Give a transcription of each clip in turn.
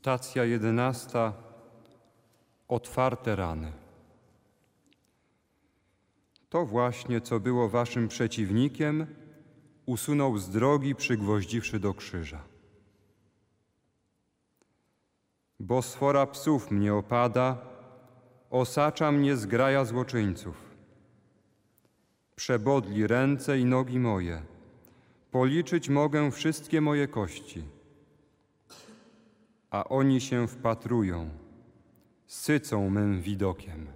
Stacja 11. Otwarte rany. To właśnie, co było waszym przeciwnikiem, usunął z drogi, przygwoździwszy do krzyża. Bo sfora psów mnie opada, osacza mnie zgraja złoczyńców. Przebodli ręce i nogi moje, policzyć mogę wszystkie moje kości. A oni się wpatrują, sycą mym widokiem.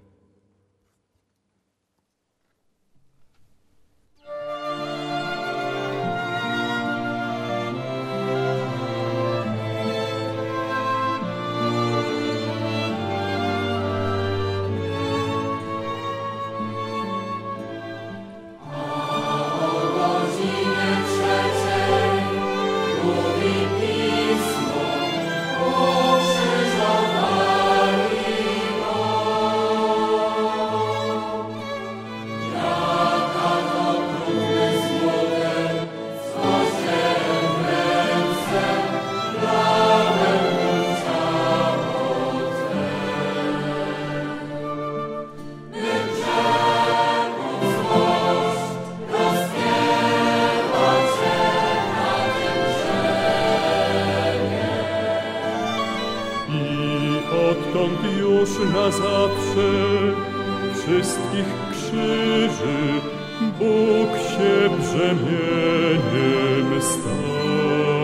Odtąd już na zawsze wszystkich krzyży Bóg się brzemieniem stał.